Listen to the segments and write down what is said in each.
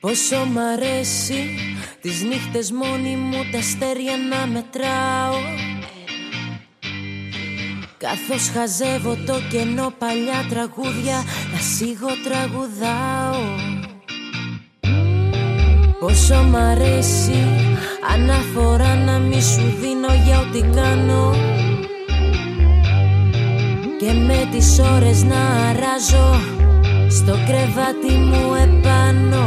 Πόσο μ' αρέσει τις νύχτες μόνη μου τα αστέρια να μετράω, καθώς χαζεύω το κενό παλιά τραγούδια να σιγοτραγουδάω. Πόσο μ' αρέσει αναφορά να μη σου δίνω για ό,τι κάνω, και με τις ώρες να αράζω στο κρεβάτι μου επάνω.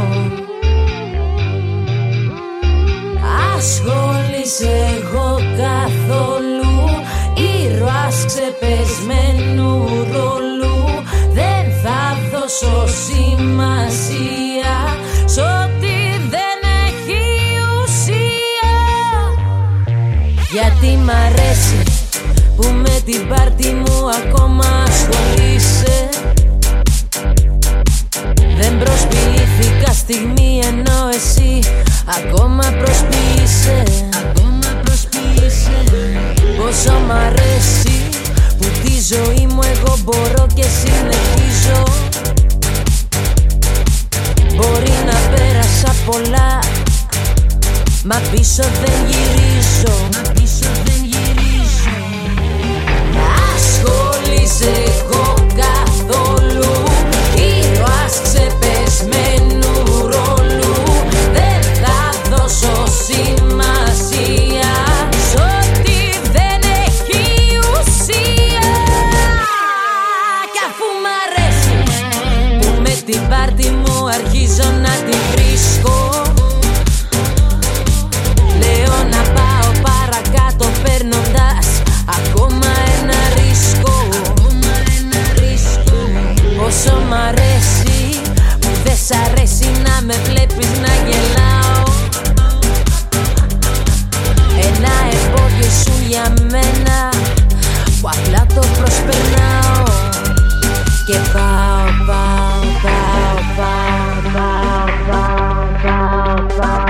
Ασχολείσαι εγώ καθόλου, ήρωας ξεπεσμένου ρόλου. Δεν θα δώσω σημασία σ' ό,τι δεν έχει ουσία. Γιατί μ' αρέσει που με την πάρτι μου ακόμα ασχολείσαι. Δεν προσποιήθηκα στιγμή ενώ εσύ ακόμα προσποιείσαι. Πόσο μ' αρέσει που τη ζωή μου εγώ μπορώ και συνεχίζω. Μπορεί να πέρασα πολλά, μα πίσω δεν γυρίζω. Ασχολείσαι εγώ καθόλου, ήρωας ξεπεσμένου ρόλου. Δεν θα δώσω σημασία σ' ό,τι δεν έχει ουσία. Κι αφού μ' αρέσει που με την πάρτι μου αρχίζω να τη βρίσκω, λέω να πάω παρακάτω παίρνοντας ακόμα ένα ρίσκο. Πόσο μ' αρέσει που δεν σ' αρέσει να με βλέπεις να γελάω. Ένα εμπόδιο σου για μένα που απλά το προσπερνάω. Και πάω, πάω, πάω, πάω, πάω, πάω, πάω,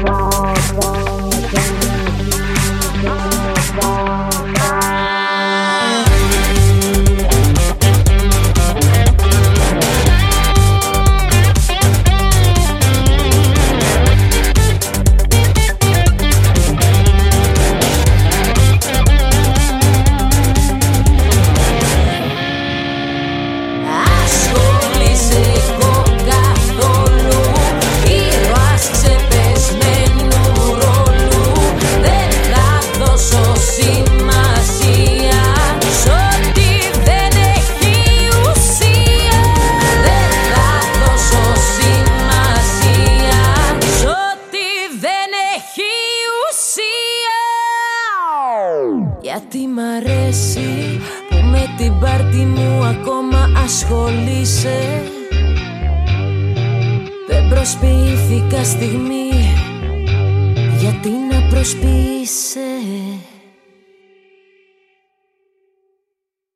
γιατί μ' αρέσει που με την πάρτι μου ακόμα ασχολείσαι. Δεν προσποιήθηκα στιγμή, γιατί να προσποιείσαι.